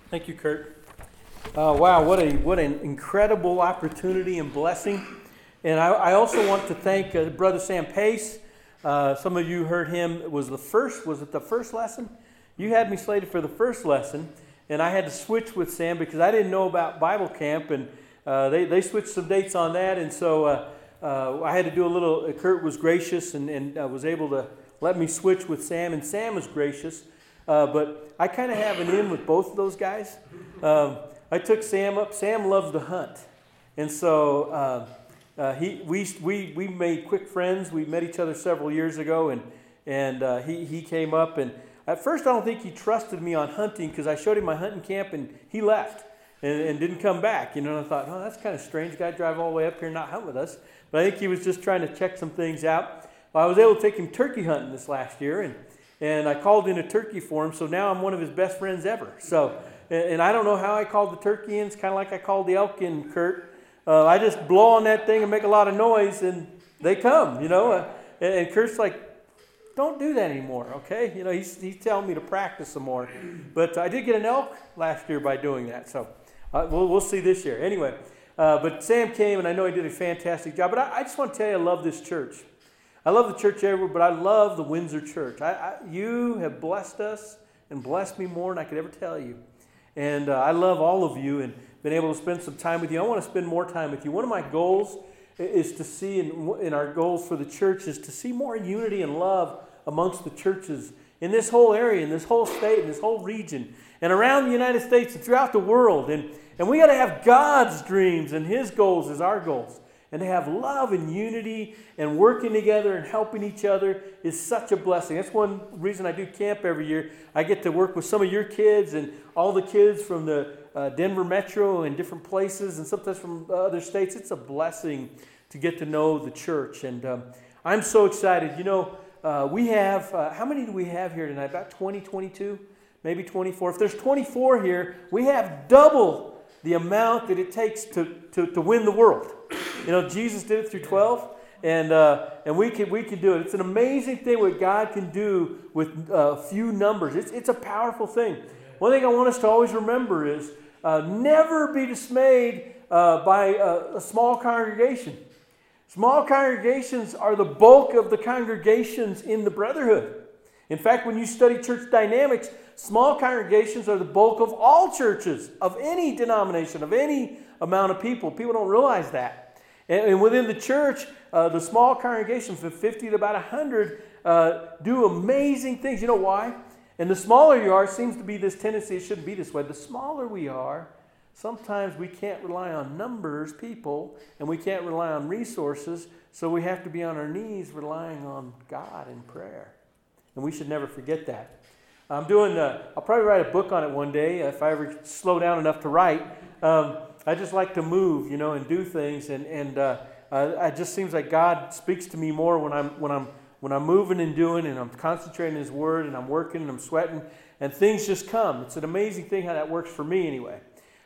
Thank you, Kurt. Wow, what an incredible opportunity and blessing. And I also want to thank Brother Sam Pace. Some of you heard him. Was it the first lesson? You had me slated for the first lesson, and I had to switch with Sam because I didn't know about Bible camp, and they switched some dates on that, and so I had to do a little. Kurt was gracious and was able to let me switch with Sam, and Sam was gracious. But I kind of have an in with both of those guys. I took Sam up. Sam loves to hunt, and so we made quick friends. We met each other several years ago, and he came up. And at first, I don't think he trusted me on hunting because I showed him my hunting camp, and he left and didn't come back. And I thought, oh, that's kind of strange. Guy drive all the way up here and not hunt with us. But I think he was just trying to check some things out. Well, I was able to take him turkey hunting this last year, and I called in a turkey for him, so now I'm one of his best friends ever. So, and I don't know how I called the turkey in. It's kind of like I called the elk in, Kurt. I just blow on that thing and make a lot of noise, and they come, and Kurt's like, don't do that anymore, okay? He's telling me to practice some more. But I did get an elk last year by doing that, so we'll see this year. Anyway, but Sam came, and I know he did a fantastic job. But I just want to tell you, I love this church. I love the church everywhere, but I love the Windsor Church. You have blessed us and blessed me more than I could ever tell you. And I love all of you and been able to spend some time with you. I want to spend more time with you. One of my goals is to see, in our goals for the church, is to see more unity and love amongst the churches in this whole area, in this whole state, in this whole region, and around the United States and throughout the world. And we got to have God's dreams and His goals as our goals. And to have love and unity and working together and helping each other is such a blessing. That's one reason I do camp every year. I get to work with some of your kids and all the kids from the Denver Metro and different places and sometimes from other states. It's a blessing to get to know the church. And I'm so excited. We have, how many do we have here tonight? About 20, 22, maybe 24. If there's 24 here, we have double the amount that it takes to win the world. Jesus did it through 12, and we can do it. It's an amazing thing what God can do with few numbers. It's a powerful thing. One thing I want us to always remember is never be dismayed by a small congregation. Small congregations are the bulk of the congregations in the brotherhood. In fact, when you study church dynamics, small congregations are the bulk of all churches, of any denomination, of any amount of people. People don't realize that. And within the church, the small congregations from 50 to about 100 do amazing things. You know why? And the smaller you are, it seems to be this tendency, it shouldn't be this way. The smaller we are, sometimes we can't rely on numbers, people, and we can't rely on resources, so we have to be on our knees relying on God in prayer. And we should never forget that. I'll probably write a book on it one day if I ever slow down enough to write. I just like to move, and do things, and it just seems like God speaks to me more when I'm moving and doing, and I'm concentrating on His Word, and I'm working, and I'm sweating, and things just come. It's an amazing thing how that works for me anyway.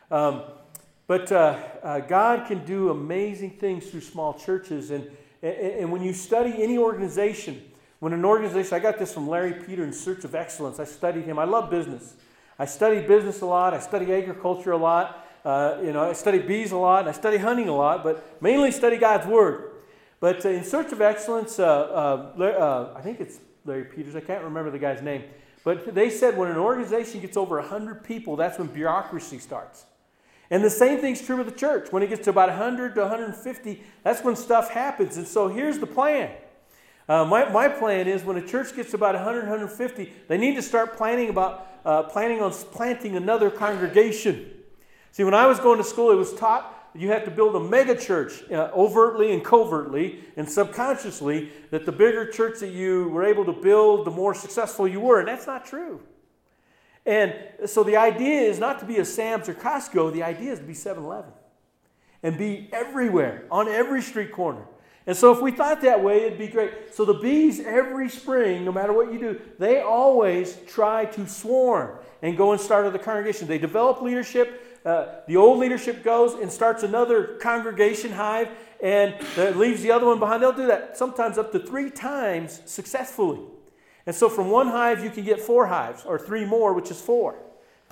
But God can do amazing things through small churches, and when you study any organization, I got this from Larry Peter in Search of Excellence. I studied him. I love business. I study business a lot. I study agriculture a lot. I study bees a lot, and I study hunting a lot, but mainly study God's Word. But in Search of Excellence, I think it's Larry Peters. I can't remember the guy's name. But they said when an organization gets over 100 people, that's when bureaucracy starts. And the same thing's true with the church. When it gets to about 100 to 150, that's when stuff happens. And so here's the plan. My plan is when a church gets to about 100, 150, they need to start planning on planting another congregation. See, when I was going to school, it was taught that you have to build a mega church overtly and covertly and subconsciously, that the bigger church that you were able to build, the more successful you were. And that's not true. And so the idea is not to be a Sam's or Costco. The idea is to be 7-Eleven and be everywhere, on every street corner. And so if we thought that way, it'd be great. So the bees every spring, no matter what you do, they always try to swarm and go and start other congregations. They develop leadership. The old leadership goes and starts another congregation hive and leaves the other one behind. They'll do that sometimes up to 3 times successfully. And so from one hive, you can get 4 hives or 3 more, which is 4.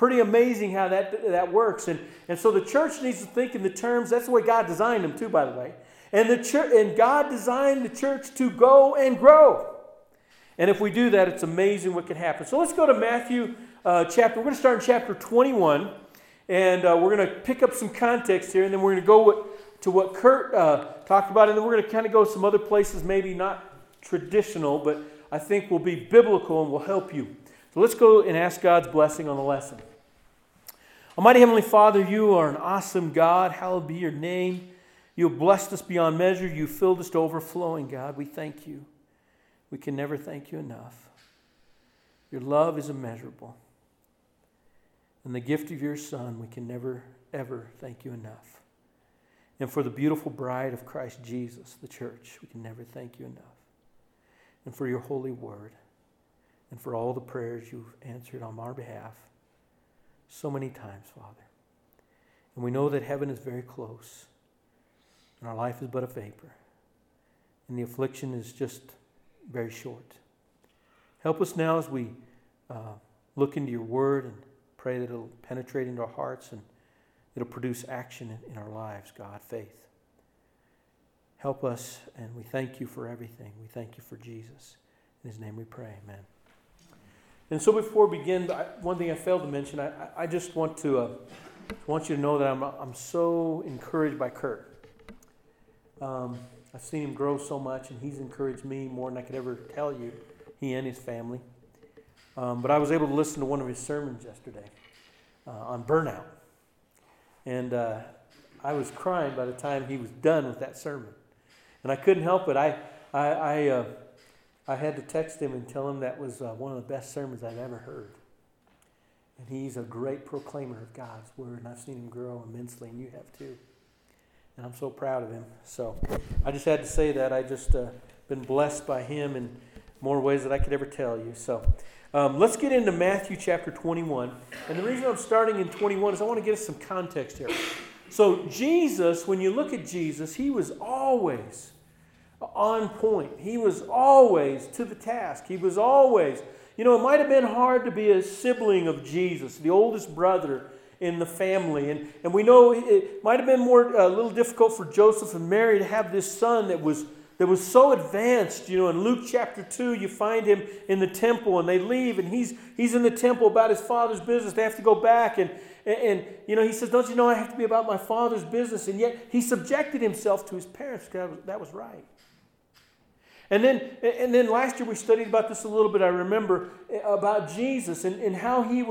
pretty amazing how that works. And so the church needs to think in the terms, that's the way God designed them too, by the way. And God designed the church to go and grow. And if we do that, it's amazing what can happen. So let's go to Matthew chapter. We're going to start in chapter 21. And we're going to pick up some context here. And then we're going to go to what Kurt talked about. And then we're going to kind of go some other places, maybe not traditional, but I think will be biblical and will help you. So let's go and ask God's blessing on the lesson. Almighty Heavenly Father, you are an awesome God. Hallowed be your name. You have blessed us beyond measure. You filled us to overflowing, God. We thank you. We can never thank you enough. Your love is immeasurable. And the gift of your Son, we can never, ever thank you enough. And for the beautiful bride of Christ Jesus, the church, we can never thank you enough. And for your holy word, and for all the prayers you've answered on our behalf so many times, Father. And we know that heaven is very close, and our life is but a vapor, and the affliction is just very short. Help us now as we look into your word and pray that it'll penetrate into our hearts and it'll produce action in our lives, God, faith. Help us, and we thank you for everything. We thank you for Jesus. In his name we pray, amen. And so before we begin, one thing I failed to mention, I just want you to know that I'm so encouraged by Kurt. I've seen him grow so much, and he's encouraged me more than I could ever tell you, he and his family. But I was able to listen to one of his sermons yesterday on burnout. And I was crying by the time he was done with that sermon. And I couldn't help it. I had to text him and tell him that was one of the best sermons I've ever heard. And he's a great proclaimer of God's word, and I've seen him grow immensely, and you have too. And I'm so proud of him. So I just had to say that. I just been blessed by him in more ways than I could ever tell you. So let's get into Matthew chapter 21. And the reason I'm starting in 21 is I want to give us some context here. So Jesus, when you look at Jesus, he was always on point. He was always to the task. He was always, it might have been hard to be a sibling of Jesus, the oldest brother in the family. And we know it might have been a little difficult for Joseph and Mary to have this son that was so advanced. In Luke chapter 2, you find him in the temple, and they leave, and he's in the temple about his father's business. They have to go back, and he says, don't you know I have to be about my father's business? And yet he subjected himself to his parents because that was right. And then last year we studied about this a little bit. I remember about Jesus and how he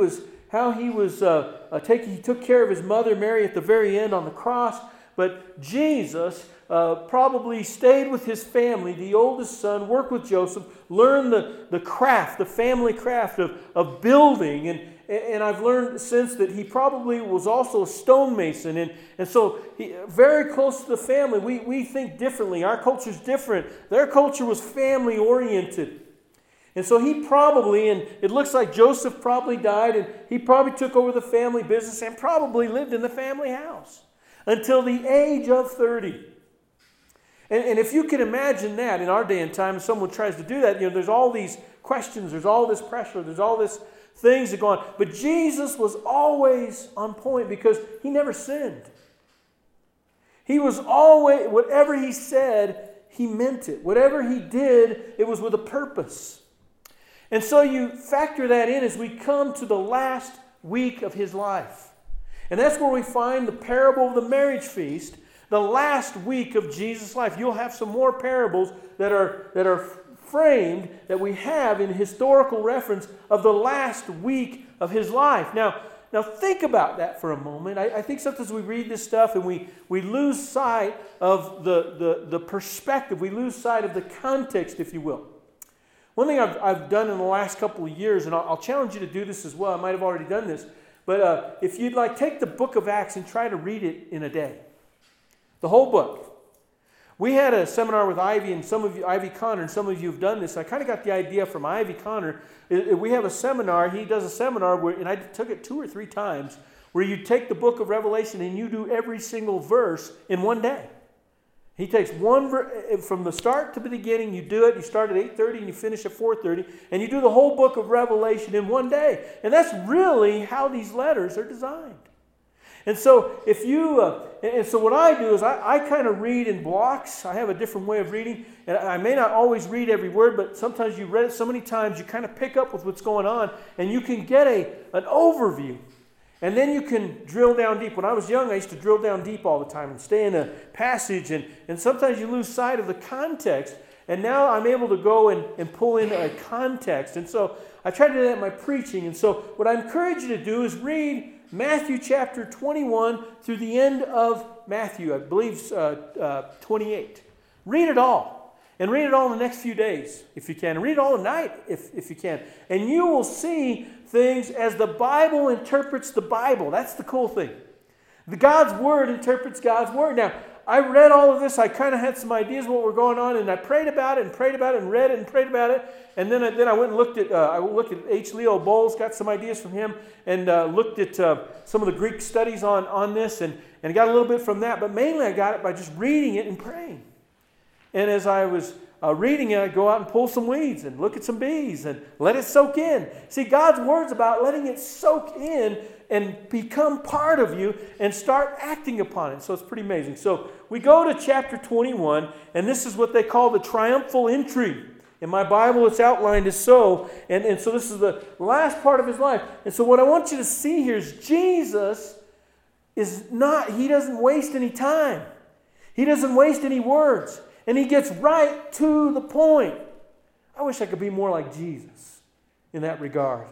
took care of his mother Mary at the very end on the cross. But Jesus probably stayed with his family, the oldest son, worked with Joseph, learned the craft, the family craft of building. And I've learned since that he probably was also a stonemason. And so very close to the family. We think differently. Our culture's different. Their culture was family oriented. And so he probably, and it looks like Joseph probably died, and he probably took over the family business and probably lived in the family house until the age of 30. And if you can imagine that in our day and time, if someone tries to do that, there's all these questions, there's all this pressure, there's all this things that go on. But Jesus was always on point because he never sinned. He was always, whatever he said, he meant it. Whatever he did, it was with a purpose. And so you factor that in as we come to the last week of his life. And that's where we find the parable of the marriage feast, the last week of Jesus' life. You'll have some more parables that are framed that we have in historical reference of the last week of his life. Now think about that for a moment. I think sometimes we read this stuff and we lose sight of the perspective. We lose sight of the context, if you will. One thing I've done in the last couple of years, and I'll challenge you to do this as well. I might have already done this. But if you'd take the book of Acts and try to read it in a day. The whole book. We had a seminar with Ivy Connor, and some of you have done this. I kind of got the idea from Ivy Connor. We have a seminar. He does a seminar, and I took it 2 or 3 times, where you take the book of Revelation and you do every single verse in one day. He takes from the start to the beginning, you do it, you start at 8:30 and you finish at 4:30, and you do the whole book of Revelation in one day. And that's really how these letters are designed. And so so what I do is I kind of read in blocks. I have a different way of reading. And I may not always read every word, but sometimes you read it so many times, you kind of pick up with what's going on, and you can get an overview. And then you can drill down deep. When I was young, I used to drill down deep all the time and stay in a passage. And sometimes you lose sight of the context. And now I'm able to go and pull in a context. And so I try to do that in my preaching. And so what I encourage you to do is read Matthew chapter 21 through the end of Matthew, I believe 28. Read it all. And read it all in the next few days, if you can. And read it all tonight, if you can. And you will see things as the Bible interprets the Bible. That's the cool thing. God's Word interprets God's Word. Now, I read all of this. I kind of had some ideas of what were going on, and I prayed about it and prayed about it and read it and prayed about it. And then I went and looked at H. Leo Bowles, got some ideas from him, and looked at some of the Greek studies on this, and got a little bit from that. But mainly I got it by just reading it and praying. And as I was reading it, I'd go out and pull some weeds and look at some bees and let it soak in. See, God's Word's about letting it soak in and become part of you and start acting upon it. So it's pretty amazing. So we go to chapter 21, and this is what they call the triumphal entry. In my Bible, it's outlined as so. And so this is the last part of his life. And so what I want you to see here is Jesus he doesn't waste any time. He doesn't waste any words. And he gets right to the point. I wish I could be more like Jesus in that regard.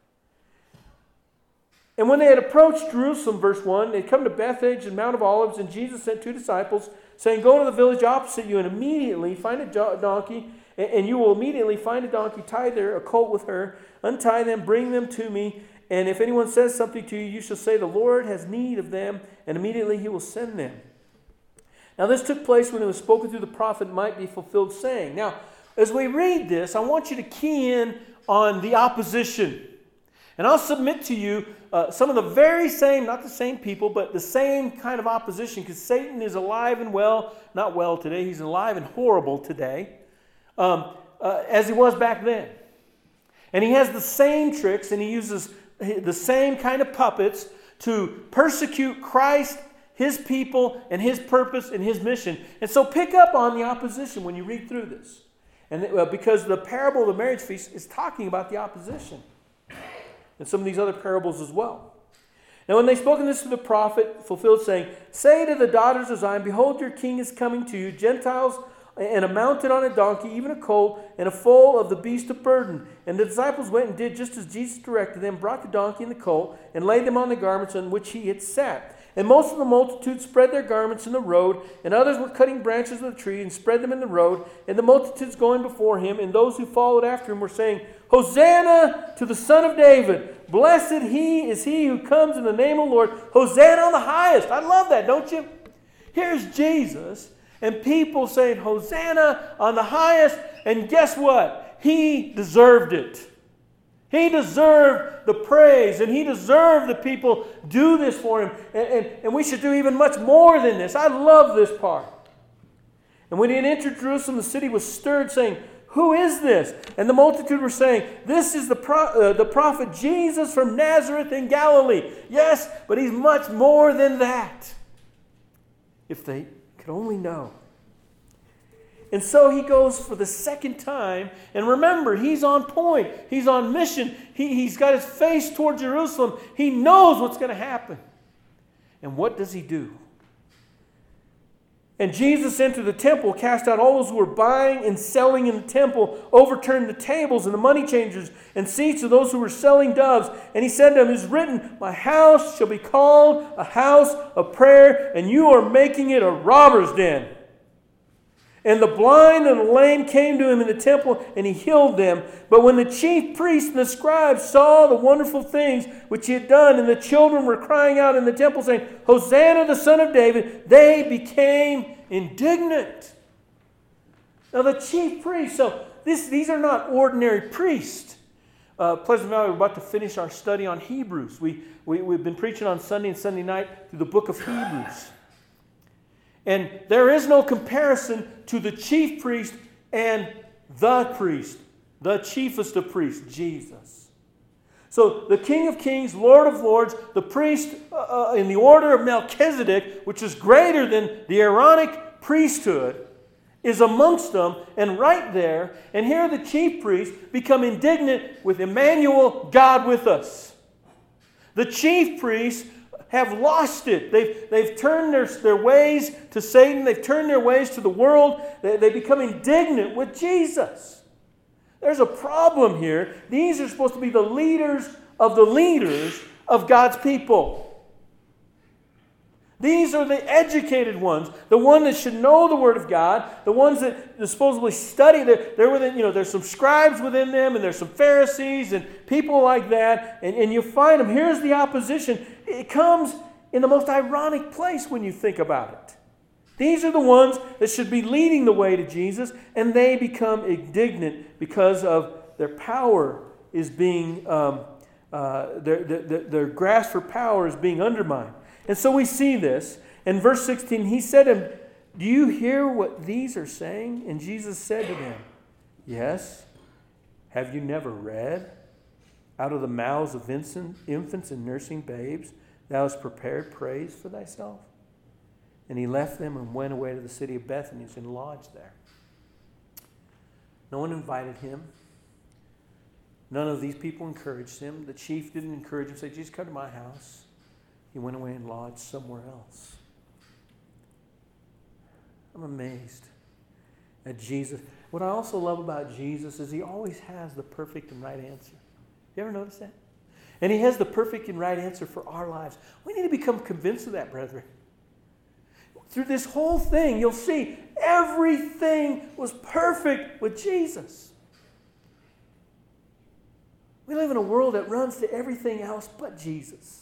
And when they had approached Jerusalem, verse 1, they'd come to Bethphage and Mount of Olives, and Jesus sent 2 disciples, saying, "Go to the village opposite you, and immediately find a donkey, and you will immediately find a donkey tied there, a colt with her. Untie them, bring them to me, and if anyone says something to you, you shall say, 'The Lord has need of them,' and immediately he will send them." Now this took place when it was spoken through the prophet might be fulfilled, saying. Now, as we read this, I want you to key in on the opposition. And I'll submit to you some of the very same, not the same people, but the same kind of opposition, because Satan is alive and well, not well today, he's alive and horrible today, as he was back then. And he has the same tricks, and he uses the same kind of puppets to persecute Christ, his people, and his purpose and his mission. And so pick up on the opposition when you read through this. And because the parable of the marriage feast is talking about the opposition. And some of these other parables as well. Now when they spoken this to the prophet, fulfilled, saying, "Say to the daughters of Zion, behold, your king is coming to you, Gentiles, and a mounted on a donkey, even a colt, and a foal of the beast of burden." And the disciples went and did just as Jesus directed them, brought the donkey and the colt, and laid them on the garments on which he had sat. And most of the multitude spread their garments in the road, and others were cutting branches of the tree and spread them in the road. And the multitudes going before him, and those who followed after him were saying, "Hosanna to the Son of David! Blessed is he who comes in the name of the Lord! Hosanna on the highest!" I love that, don't you? Here's Jesus, and people saying, "Hosanna on the highest," and guess what? He deserved it. He deserved the praise, and he deserved the people do this for him. And we should do even much more than this. I love this part. And when he had entered Jerusalem, the city was stirred, saying, "Who is this?" And the multitude were saying, "This is the prophet Jesus from Nazareth in Galilee." Yes, but he's much more than that. If they could only know. And so he goes for the second time. And remember, he's on point. He's on mission. He's got his face toward Jerusalem. He knows what's going to happen. And what does he do? And Jesus entered the temple, cast out all those who were buying and selling in the temple, overturned the tables and the money changers and seats of those who were selling doves. And he said to them, "It is written, 'My house shall be called a house of prayer, and you are making it a robber's den.'" And the blind and the lame came to him in the temple, and he healed them. But when the chief priests and the scribes saw the wonderful things which he had done, and the children were crying out in the temple, saying, "Hosanna, the Son of David," they became indignant. Now the chief priests, so these are not ordinary priests. Pleasant Valley, we're about to finish our study on Hebrews. We've been preaching on Sunday and Sunday night through the book of Hebrews. And there is no comparison to the chief priest and the priest, the chiefest of priests, Jesus. So the King of Kings, Lord of Lords, the priest in the order of Melchizedek, which is greater than the Aaronic priesthood, is amongst them and right there. And here the chief priests become indignant with Emmanuel, God with us. The chief priests have lost it. They've turned their ways to Satan. They've turned their ways to the world. They become indignant with Jesus. There's a problem here. These are supposed to be the leaders of God's people. These are the educated ones, the ones that should know the Word of God, the ones that supposedly study. There's some scribes within them, and there's some Pharisees and people like that, and you find them. Here's the opposition. It comes in the most ironic place when you think about it. These are the ones that should be leading the way to Jesus, and they become indignant because of their power is being, their grasp for power is being undermined. And so we see this. In verse 16, he said to him, "Do you hear what these are saying?" And Jesus said to them, "Yes. Have you never read? Out of the mouths of infants and nursing babes, thou hast prepared praise for thyself." And he left them and went away to the city of Bethany and lodged there. No one invited him. None of these people encouraged him. The chief didn't encourage him, say, "Jesus, come to my house." He went away and lodged somewhere else. I'm amazed at Jesus. What I also love about Jesus is he always has the perfect and right answer. You ever notice that? And he has the perfect and right answer for our lives. We need to become convinced of that, brethren. Through this whole thing, you'll see everything was perfect with Jesus. We live in a world that runs to everything else but Jesus.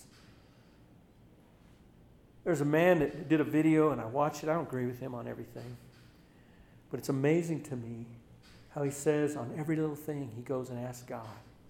There's a man that did a video, and I watched it. I don't agree with him on everything. But it's amazing to me how he says on every little thing he goes and asks God.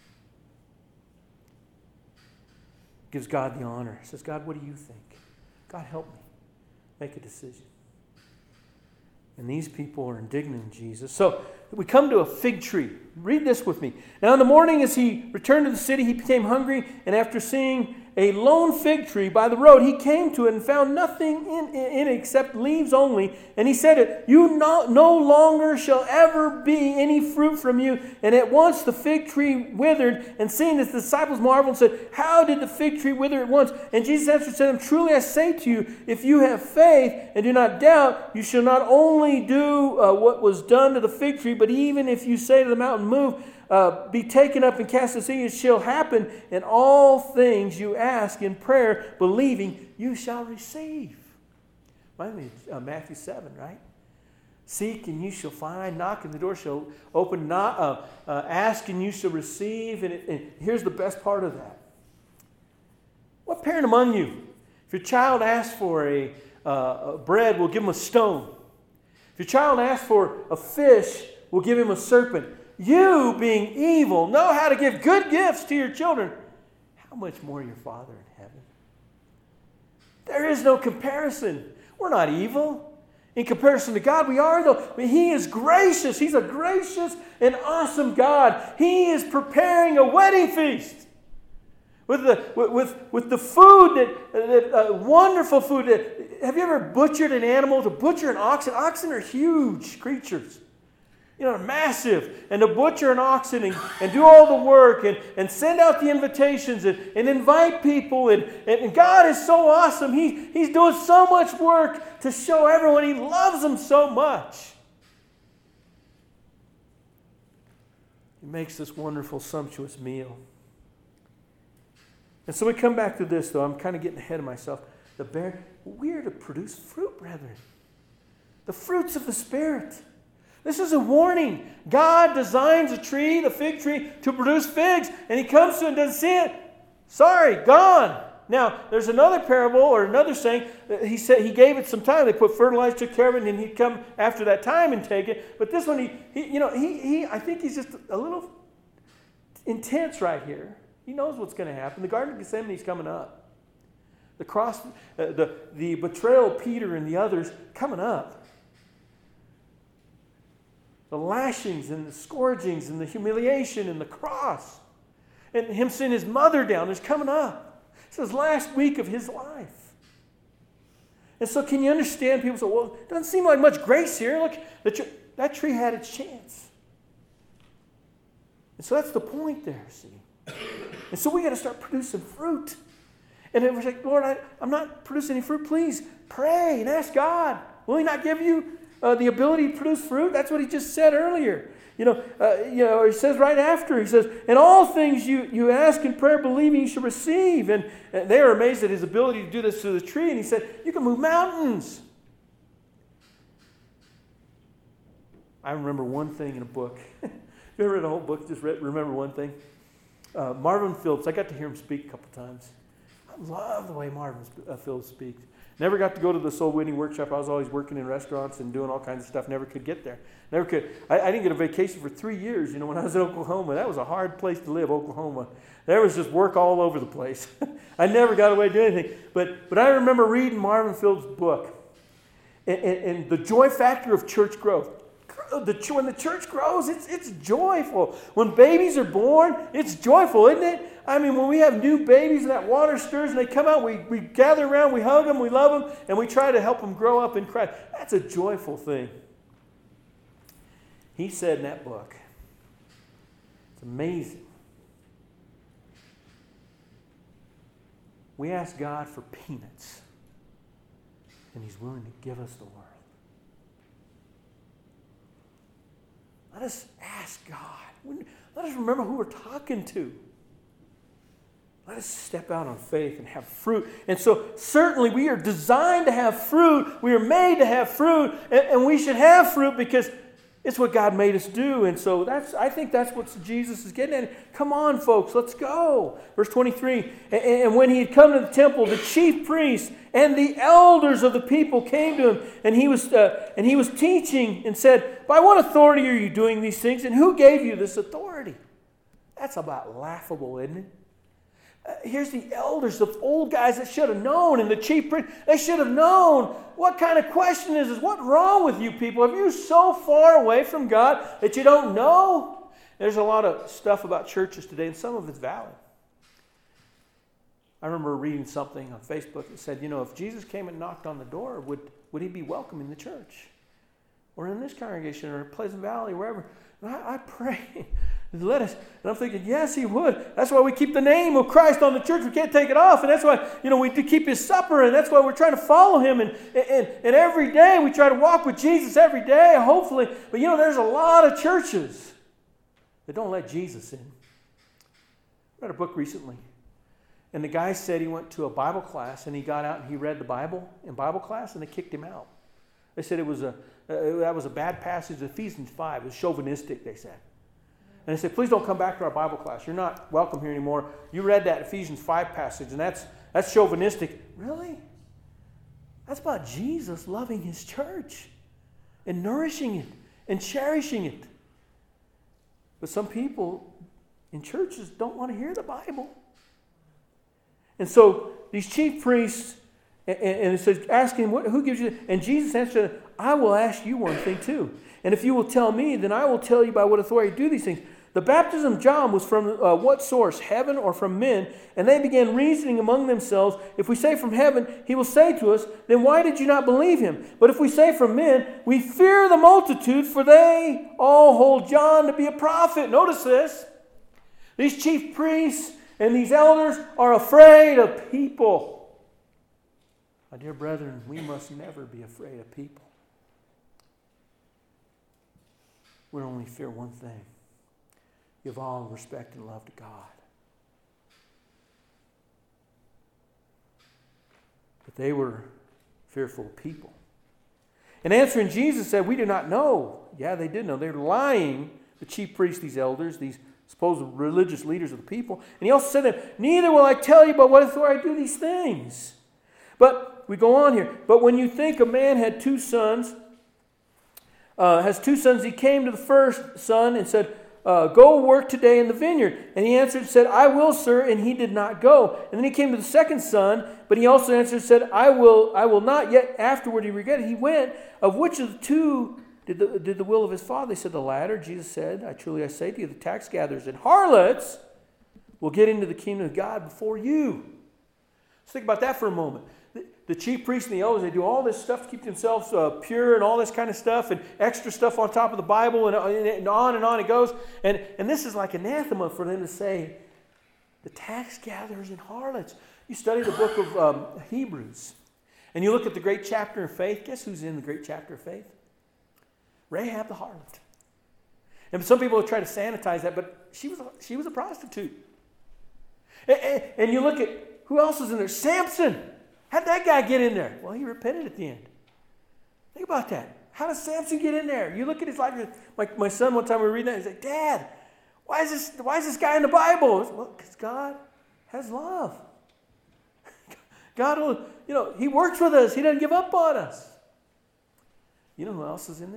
Gives God the honor. He says, "God, what do you think? God, help me make a decision." And these people are indignant at Jesus. So we come to a fig tree. Read this with me. "Now in the morning as he returned to the city, he became hungry, and after seeing a lone fig tree by the road, he came to it and found nothing in it except leaves only. And he said, 'You no longer shall ever be any fruit from you.' And at once the fig tree withered. And seeing this, the disciples marveled and said, 'How did the fig tree wither at once?' And Jesus answered and said to them, 'Truly I say to you, if you have faith and do not doubt, you shall not only do what was done to the fig tree, but even if you say to the mountain, move, be taken up and cast to the sea, it shall happen. And all things you ask in prayer, believing, you shall receive.'" Remind me of Matthew 7, right? "Seek and you shall find. Knock and the door shall open. Ask and you shall receive." And here's the best part of that. What parent among you, if your child asks for a bread, will give him a stone? If your child asks for a fish, will give him a serpent? You, being evil, know how to give good gifts to your children. How much more your Father in heaven? There is no comparison. We're not evil. In comparison to God, we are, though. I mean, He is gracious. He's a gracious and awesome God. He is preparing a wedding feast with the food, that wonderful food. Have you ever butchered an animal? To butcher an oxen? Oxen are huge creatures. Massive. And to butcher an oxen and do all the work and send out the invitations and invite people. And God is so awesome. He's doing so much work to show everyone He loves them so much. He makes this wonderful, sumptuous meal. And so we come back to this, though. I'm kind of getting ahead of myself. We are to produce fruit, brethren. The fruits of the Spirit. This is a warning. God designs a tree, the fig tree, to produce figs, and He comes to it and doesn't see it. Sorry, gone. Now, there's another parable or another saying. He said He gave it some time. They put fertilizer, took care of it, and He'd come after that time and take it. But this one, I think He's just a little intense right here. He knows what's going to happen. The Garden of Gethsemane is coming up. The cross, the betrayal of Peter and the others coming up. The lashings and the scourgings and the humiliation and the cross. And him sending his mother down is coming up. It's his last week of his life. And so can you understand? People say, well, it doesn't seem like much grace here. Look, that tree had its chance. And so that's the point there, see. And so we got to start producing fruit. And then we're like, Lord, I'm not producing any fruit. Please pray and ask God. Will He not give you the ability to produce fruit? That's what He just said earlier. He says right after, He says, in all things you ask in prayer, believing you shall receive. And they are amazed at His ability to do this to the tree. And He said, you can move mountains. I remember one thing in a book. You ever read a whole book? Just remember one thing? Marvin Phillips. I got to hear him speak a couple times. I love the way Marvin Phillips speaks. Never got to go to the soul winning workshop. I was always working in restaurants and doing all kinds of stuff. Never could get there. Never could. I didn't get a vacation for 3 years. When I was in Oklahoma, that was a hard place to live, Oklahoma. There was just work all over the place. I never got away to do anything. But I remember reading Marvin Phillips' book and the joy factor of church growth. When the church grows, it's joyful. When babies are born, it's joyful, isn't it? I mean, when we have new babies and that water stirs and they come out, we gather around, we hug them, we love them, and we try to help them grow up in Christ. That's a joyful thing. He said in that book, it's amazing. We ask God for peanuts, and He's willing to give us the world. Let us ask God. Let us remember who we're talking to. Let us step out on faith and have fruit. And so certainly we are designed to have fruit. We are made to have fruit. And we should have fruit because it's what God made us do. And so I think that's what Jesus is getting at. Come on, folks, let's go. Verse 23, and when he had come to the temple, the chief priests and the elders of the people came to him, and he was teaching and said, by what authority are you doing these things, and who gave you this authority? That's about laughable, isn't it? Here's the elders, the old guys that should have known, and the chief priests, they should have known. What kind of question is this? What's wrong with you people? Are you so far away from God that you don't know? There's a lot of stuff about churches today, and some of it's valid. I remember reading something on Facebook that said, if Jesus came and knocked on the door, would He be welcome in the church? Or in this congregation, or Pleasant Valley, wherever. And I pray. Let us. And I'm thinking, yes, He would. That's why we keep the name of Christ on the church. We can't take it off. And that's why, we do keep His supper. And that's why we're trying to follow Him. And every day we try to walk with Jesus every day, hopefully. But there's a lot of churches that don't let Jesus in. I read a book recently. And the guy said he went to a Bible class and he got out and he read the Bible in Bible class and they kicked him out. They said that was a bad passage. Ephesians 5. It was chauvinistic, they said. And they said, please don't come back to our Bible class. You're not welcome here anymore. You read that Ephesians 5 passage, and that's chauvinistic. Really? That's about Jesus loving His church and nourishing it and cherishing it. But some people in churches don't want to hear the Bible. And so these chief priests, and it says, ask Him, who gives you? And Jesus answered, I will ask you one thing too. And if you will tell me, then I will tell you by what authority I do these things. The baptism of John was from what source, heaven or from men? And they began reasoning among themselves. If we say from heaven, he will say to us, then why did you not believe him? But if we say from men, we fear the multitude, for they all hold John to be a prophet. Notice this. These chief priests and these elders are afraid of people. My dear brethren, we must never be afraid of people. We only fear one thing. Give all respect and love to God. But they were fearful people. And answering Jesus said, we do not know. Yeah, they did know. They're lying, the chief priests, these elders, these supposed religious leaders of the people. And he also said that, neither will I tell you by what authority I do these things. But we go on here. But when you think a man had two sons, he came to the first son and said, go work today in the vineyard. And he answered and said, I will, sir. And he did not go. And then he came to the second son, but he also answered and said, I will not. Yet afterward he regretted. He went. Of which of the two did the will of his father? They said, the latter. Jesus said, I say to you, the tax gatherers and harlots will get into the kingdom of God before you. Let's think about that for a moment. The chief priests and the elders, they do all this stuff to keep themselves pure and all this kind of stuff and extra stuff on top of the Bible and on it goes. And this is like anathema for them to say, the tax gatherers and harlots. You study the book of Hebrews and you look at the great chapter of faith. Guess who's in the great chapter of faith? Rahab the harlot. And some people try to sanitize that, but she was a prostitute. And you look at who else is in there? Samson. How'd that guy get in there? Well, he repented at the end. Think about that. How does Samson get in there? You look at his life. My son, one time we were reading that, he's like, Dad, why is this guy in the Bible? Well, because God has love. God will, he works with us. He doesn't give up on us. You know who else is in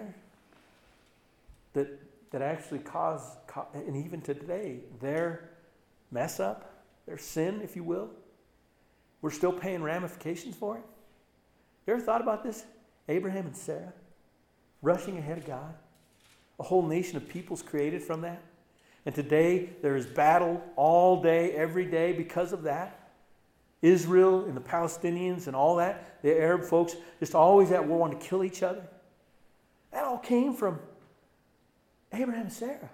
there? That actually caused, and even today, their mess up, their sin, if you will, we're still paying ramifications for it. You ever thought about this? Abraham and Sarah rushing ahead of God. A whole nation of peoples created from that. And today there is battle all day, every day because of that. Israel and the Palestinians and all that. The Arab folks just always at war wanting to kill each other. That all came from Abraham and Sarah.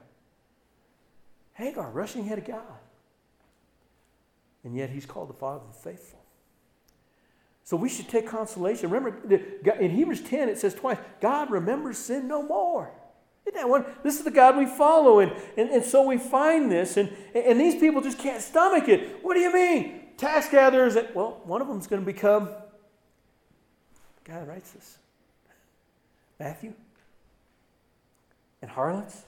Hagar rushing ahead of God. And yet he's called the Father of the faithful. So we should take consolation. Remember, in Hebrews 10 it says twice, God remembers sin no more. Isn't that one? This is the God we follow. And so we find this. And these people just can't stomach it. What do you mean? Tax gatherers. Well, one of them is going to become the guy that writes this. Matthew. And harlots.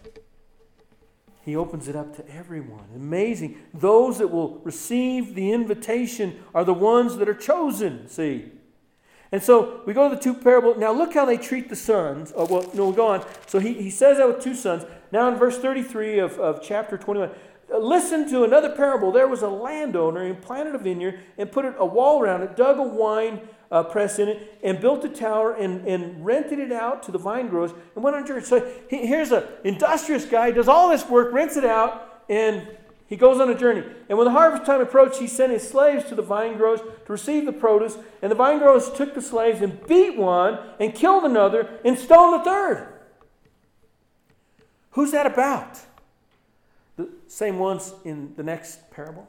He opens it up to everyone. Amazing. Those that will receive the invitation are the ones that are chosen, see. And so we go to the two parables. Now look how they treat the sons. We'll go on. So he says that with two sons. Now in verse 33 of chapter 21. Listen to another parable. There was a landowner who planted a vineyard and put a wall around it, dug a wine press in it, and built a tower and rented it out to the vine growers and went on a journey. So here's an industrious guy, does all this work, rents it out, and he goes on a journey. And when the harvest time approached, he sent his slaves to the vine growers to receive the produce. And the vine growers took the slaves and beat one and killed another and stoned the third. Who's that about? The same ones in the next parable.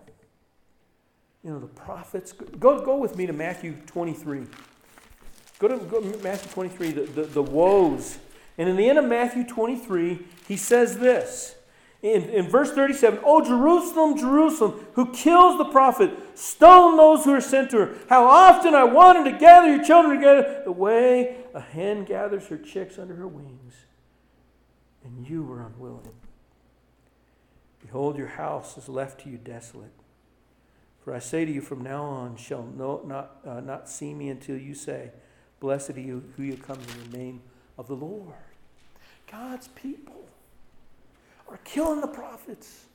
The prophets. Go with me to Matthew 23. Go to Matthew 23, the woes. And in the end of Matthew 23, he says this. In verse 37, "O Jerusalem, Jerusalem, who kills the prophet, stone those who are sent to her. How often I wanted to gather your children together, the way a hen gathers her chicks under her wings, and you were unwilling. Behold, your house is left to you desolate. For I say to you, from now on shall not see me until you say, Blessed are you who comes in the name of the Lord." God's people are killing the prophets.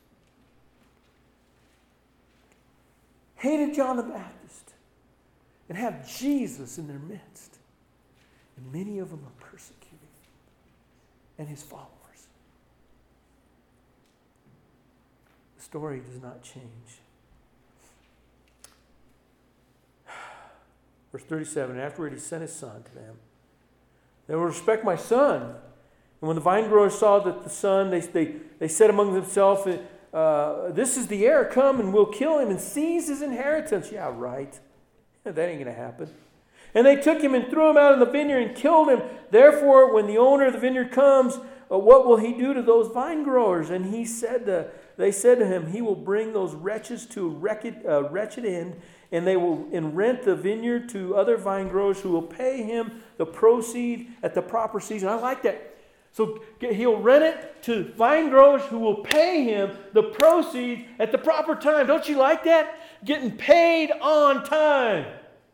Hated John the Baptist. And have Jesus in their midst. And many of them are persecuting. And his followers. The story does not change. Verse 37, afterward he sent his son to them. They will respect my son. And when the vine growers saw that the son, they said among themselves, this is the heir, come and we'll kill him and seize his inheritance. Yeah, right. That ain't going to happen. And they took him and threw him out in the vineyard and killed him. Therefore, when the owner of the vineyard comes, what will he do to those vine growers? And they said to him, he will bring those wretches to a wretched end, and they will rent the vineyard to other vine growers who will pay him the proceed at the proper season. I like that. So he'll rent it to vine growers who will pay him the proceed at the proper time. Don't you like that? Getting paid on time.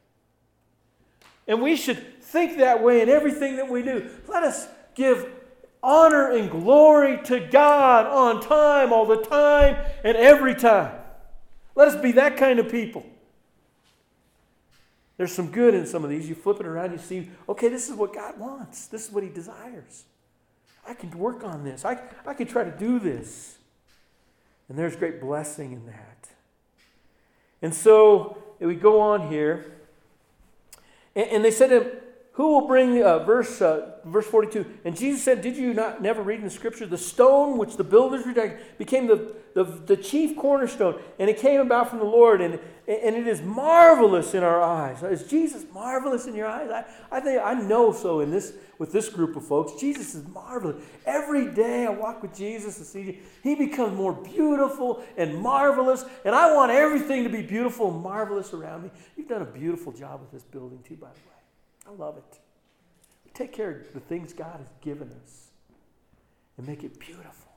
And we should think that way in everything that we do. Let us give honor and glory to God on time, all the time, and every time. Let us be that kind of people. There's some good in some of these. You flip it around, you see, okay, this is what God wants. This is what He desires. I can work on this. I can try to do this. And there's great blessing in that. And so we go on here. And they said to him, who will bring, verse 42, and Jesus said, did you never read in the Scripture, the stone which the builders rejected became the chief cornerstone, and it came about from the Lord, and it is marvelous in our eyes. Is Jesus marvelous in your eyes? I know so with this group of folks. Jesus is marvelous. Every day I walk with Jesus and see He becomes more beautiful and marvelous, and I want everything to be beautiful and marvelous around me. You've done a beautiful job with this building too, by the way. I love it. We take care of the things God has given us and make it beautiful.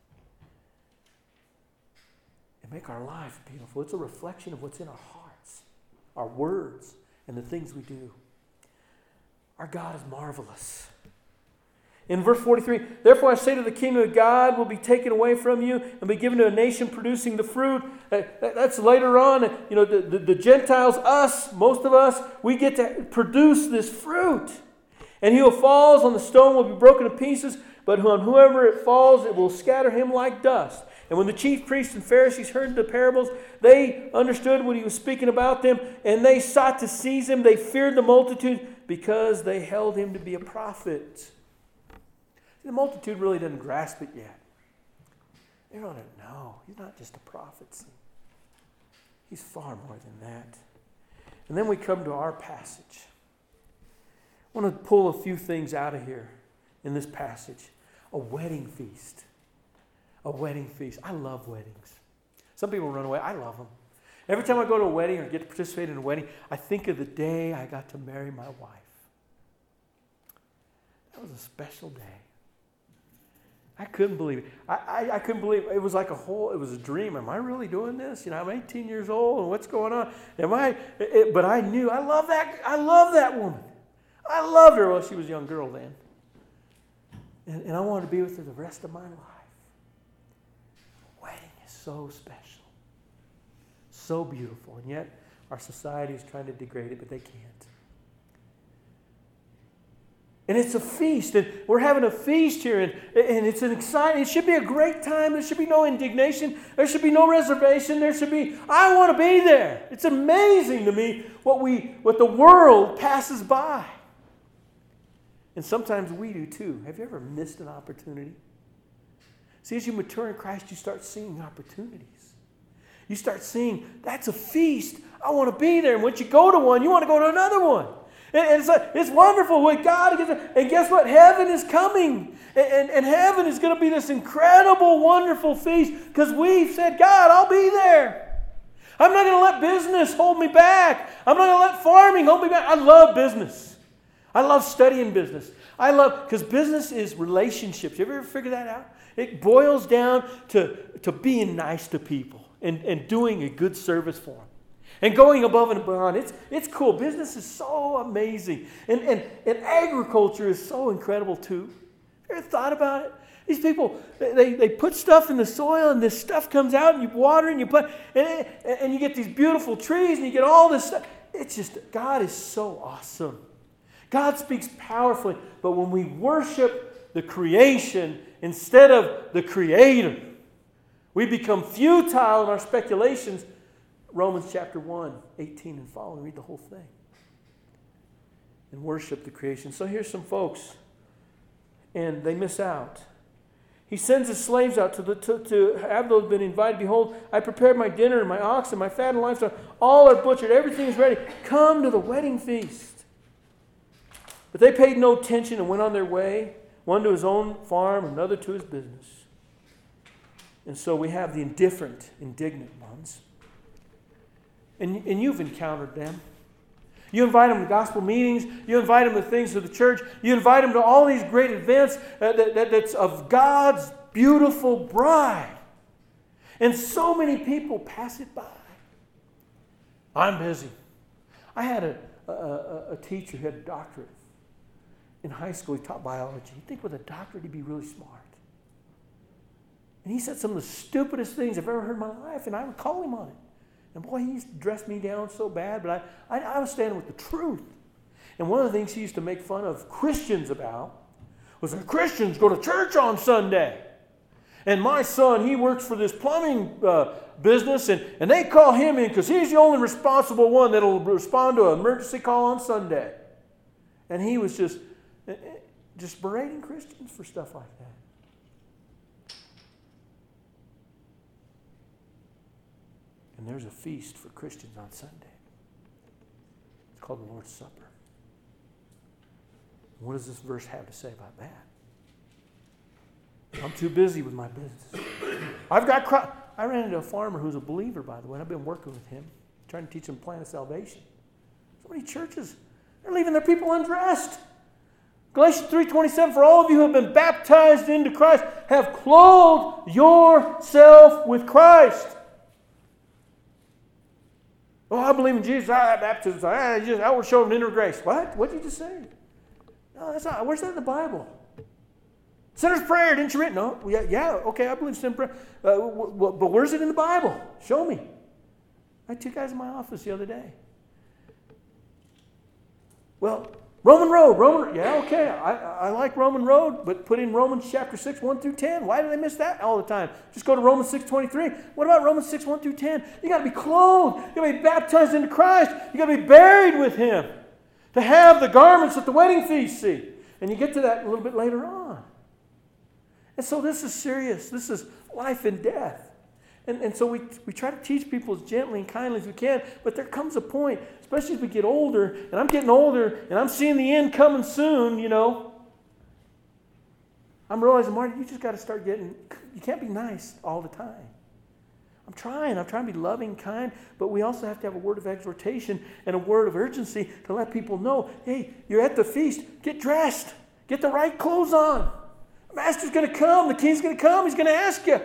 And make our lives beautiful. It's a reflection of what's in our hearts, our words, and the things we do. Our God is marvelous. In verse 43, therefore I say to the kingdom of God will be taken away from you and be given to a nation producing the fruit. That's later on. You know, the Gentiles, us, most of us, we get to produce this fruit. And he who falls on the stone will be broken to pieces, but on whoever it falls, it will scatter him like dust. And when the chief priests and Pharisees heard the parables, they understood what he was speaking about them, and they sought to seize him. They feared the multitude because they held him to be a prophet. The multitude really doesn't grasp it yet. They don't know. He's not just a prophet. He's far more than that. And then we come to our passage. I want to pull a few things out of here in this passage. A wedding feast. A wedding feast. I love weddings. Some people run away. I love them. Every time I go to a wedding or get to participate in a wedding, I think of the day I got to marry my wife. That was a special day. I couldn't believe it. I couldn't believe it. It was like it was a dream. Am I really doing this? You know, I'm 18 years old, and what's going on? But I knew, I love that woman. I loved her. Well, she was a young girl then. And I wanted to be with her the rest of my life. A wedding is so special. So beautiful. And yet, our society is trying to degrade it, but they can't. And it's a feast, and we're having a feast here, and it's an exciting, it should be a great time. There should be no indignation. There should be no reservation. I want to be there. It's amazing to me what the world passes by. And sometimes we do too. Have you ever missed an opportunity? See, as you mature in Christ, you start seeing opportunities. You start seeing, that's a feast. I want to be there. And once you go to one, you want to go to another one. And it's wonderful what God gives. And guess what? Heaven is coming. And heaven is going to be this incredible, wonderful feast because we've said, God, I'll be there. I'm not going to let business hold me back. I'm not going to let farming hold me back. I love business. I love studying business. Because business is relationships. You ever figure that out? It boils down to being nice to people and doing a good service for them. And going above and beyond. It's cool. Business is so amazing. And agriculture is so incredible too. Have you ever thought about it? These people, they put stuff in the soil and this stuff comes out and you water and you put, and you get these beautiful trees and you get all this stuff. It's just, God is so awesome. God speaks powerfully. But when we worship the creation instead of the Creator, we become futile in our speculations. Romans chapter 1, 18 and following. Read the whole thing. And worship the creation. So here's some folks. And they miss out. He sends his slaves out to have those been invited. Behold, I prepared my dinner and my oxen, my fat and livestock. All are butchered. Everything is ready. Come to the wedding feast. But they paid no attention and went on their way. One to his own farm, another to his business. And so we have the indifferent, indignant ones. And you've encountered them. You invite them to gospel meetings. You invite them to things of the church. You invite them to all these great events that's of God's beautiful bride. And so many people pass it by. I'm busy. I had a teacher who had a doctorate. in high school, he taught biology. You'd think with a doctorate he'd be really smart. And he said some of the stupidest things I've ever heard in my life, and I would call him on it. And boy, he used to dress me down so bad, but I was standing with the truth. And one of the things he used to make fun of Christians about was that Christians go to church on Sunday. And my son, he works for this plumbing business, and they call him in because he's the only responsible one that will respond to an emergency call on Sunday. And he was just berating Christians for stuff like that. And there's a feast for Christians on Sunday. It's called the Lord's Supper. What does this verse have to say about that? I'm too busy with my business. I ran into a farmer who's a believer, by the way, and I've been working with him, trying to teach him the plan of salvation. So many churches, they're leaving their people undressed. Galatians 3:27, for all of you who have been baptized into Christ have clothed yourself with Christ. Oh, I believe in Jesus. I have baptism. I will show an inner grace. What? What did you just say? No, that's not. Where's that in the Bible? Sinner's prayer, didn't you read? No. Yeah, okay, I believe sinner's prayer. But where's it in the Bible? Show me. I had two guys in my office the other day. Well, Roman Road. Yeah, okay, I like Roman Road, but put in Romans chapter 6, 1 through 10. Why do they miss that all the time? Just go to Romans 6:23. What about Romans 6, 1 through 10? You got to be clothed. You got to be baptized into Christ. You got to be buried with Him. To have the garments that the wedding feast see. And you get to that a little bit later on. And so this is serious. This is life and death. And so we try to teach people as gently and kindly as we can, but there comes a point, especially as we get older, and I'm getting older, and I'm seeing the end coming soon, you know. I'm realizing, Marty, you just got to start you can't be nice all the time. I'm trying to be loving, kind, but we also have to have a word of exhortation and a word of urgency to let people know, hey, you're at the feast, get dressed, get the right clothes on. The master's going to come, the king's going to come, he's going to ask you.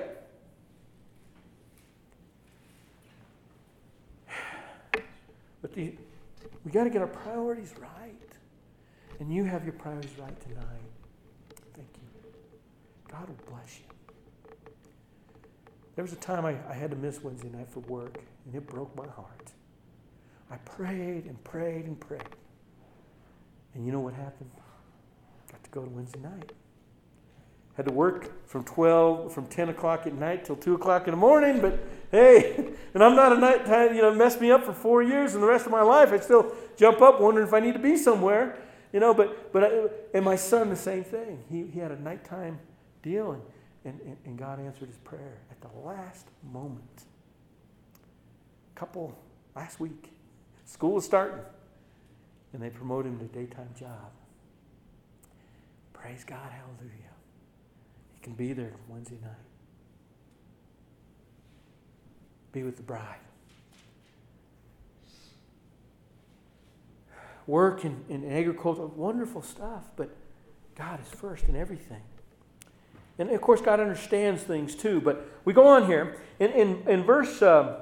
But we got to get our priorities right. And you have your priorities right tonight. Thank you. God will bless you. There was a time I had to miss Wednesday night for work, and it broke my heart. I prayed and prayed and prayed. And you know what happened? Got to go to Wednesday night. Had to work from 10 o'clock at night till 2 o'clock in the morning, but hey, and I'm not a nighttime, messed me up for 4 years, and the rest of my life I still jump up wondering if I need to be somewhere, and my son, the same thing. He had a nighttime deal, and God answered his prayer at the last moment. Last week, school was starting, and they promoted him to a daytime job. Praise God, hallelujah. Can be there Wednesday night. Be with the bride. Work in agriculture, wonderful stuff, but God is first in everything. And of course, God understands things too. But we go on here. In verse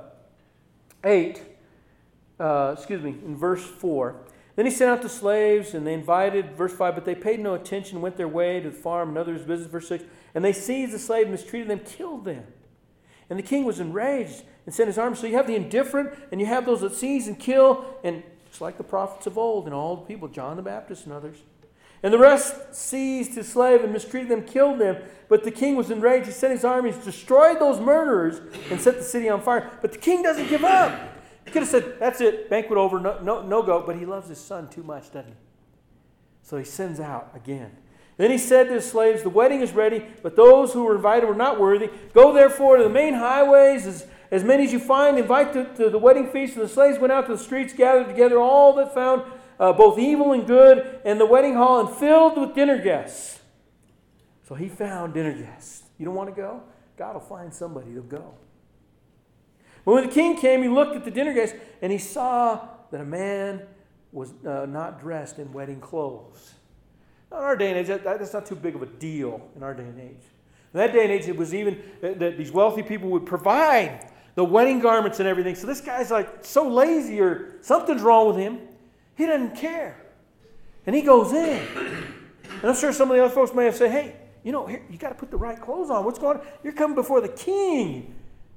in verse 4, then he sent out the slaves, and they invited, verse 5, but they paid no attention, went their way to the farm and others' business, verse 6. And they seized the slave, mistreated them, killed them. And the king was enraged and sent his army. So you have the indifferent, and you have those that seize and kill, and just like the prophets of old and all the people, John the Baptist and others. And the rest seized his slave and mistreated them, killed them. But the king was enraged. He sent his armies, destroyed those murderers, and set the city on fire. But the king doesn't give up. He could have said, that's it, banquet over, no go. But he loves his son too much, doesn't he? So he sends out again. Then he said to his slaves, the wedding is ready, but those who were invited were not worthy. Go therefore to the main highways, as many as you find, invite to the wedding feast. And the slaves went out to the streets, gathered together all that found both evil and good, and the wedding hall, and filled with dinner guests. So he found dinner guests. You don't want to go? God will find somebody to go. But when the king came, he looked at the dinner guests, and he saw that a man was not dressed in wedding clothes. Now, in our day and age, that's not too big of a deal in our day and age. In that day and age, it was even that these wealthy people would provide the wedding garments and everything. So this guy's like so lazy or something's wrong with him. He doesn't care. And he goes in. And I'm sure some of the other folks may have said, hey, here, you got to put the right clothes on. What's going on? You're coming before the king.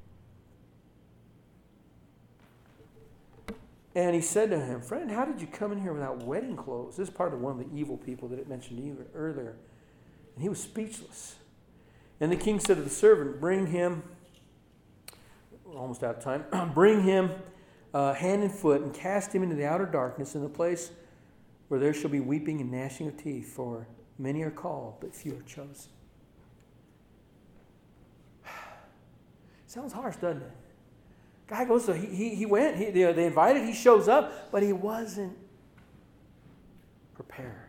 And he said to him, friend, how did you come in here without wedding clothes? This is part of one of the evil people that it mentioned earlier. And he was speechless. And the king said to the servant, bring him, we're almost out of time, bring him hand and foot and cast him into the outer darkness in the place where there shall be weeping and gnashing of teeth, for many are called, but few are chosen. Sounds harsh, doesn't it? Guy goes, so he went, they invited, he shows up, but he wasn't prepared.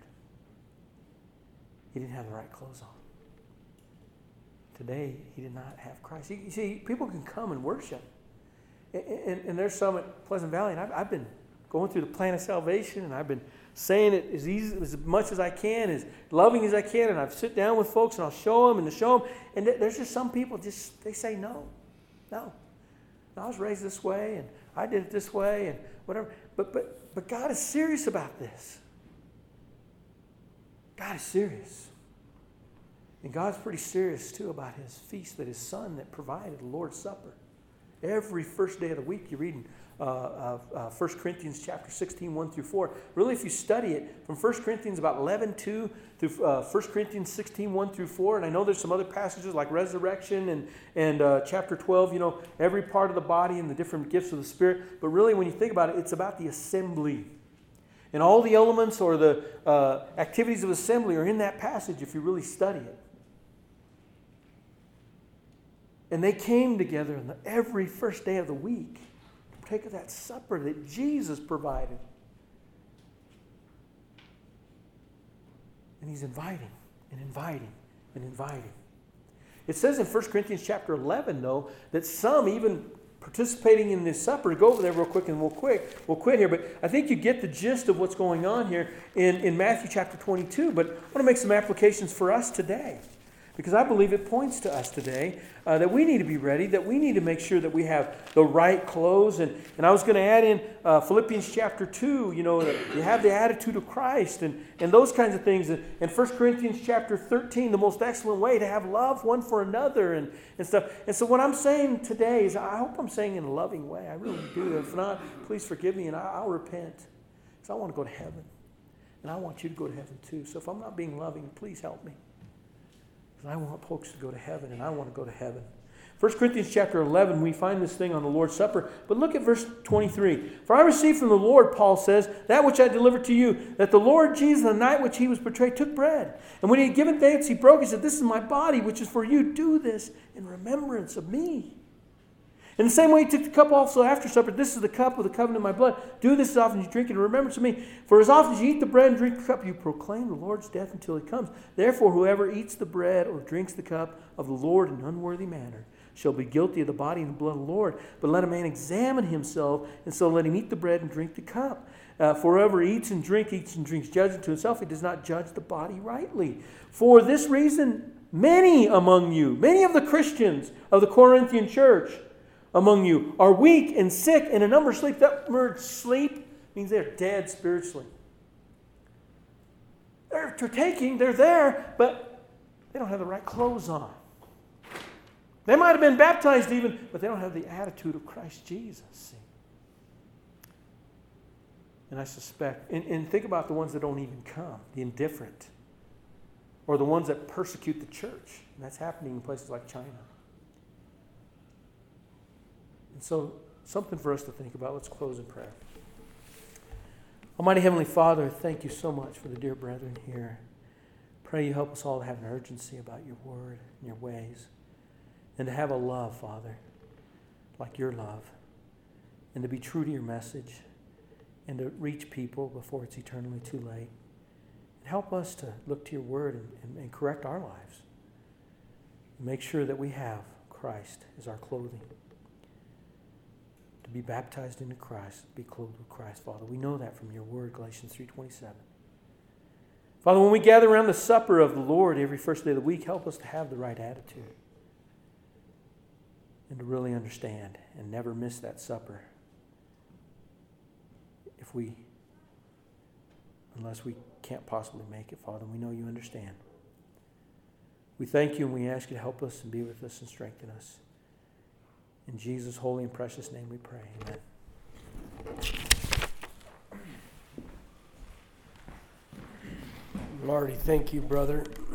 He didn't have the right clothes on. Today, he did not have Christ. You see, people can come and worship. And there's some at Pleasant Valley, and I've been going through the plan of salvation, and I've been saying it as much as I can, as loving as I can, and I sit down with folks, and I'll show them, and there's just some people, they say no. I was raised this way, and I did it this way, and whatever. But God is serious about this. God is serious. And God's pretty serious, too, about his feast that his son that provided, the Lord's Supper. Every first day of the week, you read in 1 Corinthians chapter 16, 1 through 4. Really, if you study it, from 1 Corinthians about 11, 2 through 1 Corinthians 16, 1 through 4. And I know there's some other passages like resurrection and chapter 12, every part of the body and the different gifts of the Spirit. But really, when you think about it, it's about the assembly. And all the elements or the activities of assembly are in that passage if you really study it. And they came together on every first day of the week to partake of that supper that Jesus provided. And he's inviting and inviting and inviting. It says in 1 Corinthians chapter 11, though, that some even participating in this supper, go over there real quick and we'll quit here, but I think you get the gist of what's going on here in Matthew chapter 22. But I want to make some applications for us today. Because I believe it points to us today that we need to be ready, that we need to make sure that we have the right clothes. And I was going to add in Philippians chapter 2, that you have the attitude of Christ and those kinds of things. And 1 Corinthians chapter 13, the most excellent way to have love one for another and stuff. And so what I'm saying today is I hope I'm saying in a loving way. I really do. If not, please forgive me and I'll repent. Because I want to go to heaven. And I want you to go to heaven too. So if I'm not being loving, please help me. Because I want folks to go to heaven, and I want to go to heaven. 1 Corinthians chapter 11, we find this thing on the Lord's Supper. But look at verse 23. For I received from the Lord, Paul says, that which I delivered to you, that the Lord Jesus, the night which he was betrayed, took bread. And when he had given thanks, he broke it and said, this is my body, which is for you. Do this in remembrance of me. In the same way, he took the cup also after supper. This is the cup of the covenant of my blood. Do this as often as you drink it in remembrance of me. For as often as you eat the bread and drink the cup, you proclaim the Lord's death until he comes. Therefore, whoever eats the bread or drinks the cup of the Lord in an unworthy manner shall be guilty of the body and the blood of the Lord. But let a man examine himself, and so let him eat the bread and drink the cup. For whoever eats and drinks judgment to himself, he does not judge the body rightly. For this reason, many among you, many of the Christians of the Corinthian church among you are weak and sick, and a number sleep. That word sleep means they're dead spiritually. They're there, but they don't have the right clothes on. They might have been baptized even, but they don't have the attitude of Christ Jesus. See? And I suspect, and think about the ones that don't even come, the indifferent, or the ones that persecute the church. And that's happening in places like China. And so, something for us to think about. Let's close in prayer. Almighty Heavenly Father, thank you so much for the dear brethren here. Pray you help us all to have an urgency about your word and your ways. And to have a love, Father, like your love. And to be true to your message. And to reach people before it's eternally too late. And help us to look to your word and correct our lives. And make sure that we have Christ as our clothing. To be baptized into Christ, be clothed with Christ, Father. We know that from your word, Galatians 3:27. Father, when we gather around the supper of the Lord every first day of the week, help us to have the right attitude. And to really understand and never miss that supper. Unless we can't possibly make it, Father. We know you understand. We thank you and we ask you to help us and be with us and strengthen us. In Jesus' holy and precious name we pray. Amen. Marty, thank you, brother.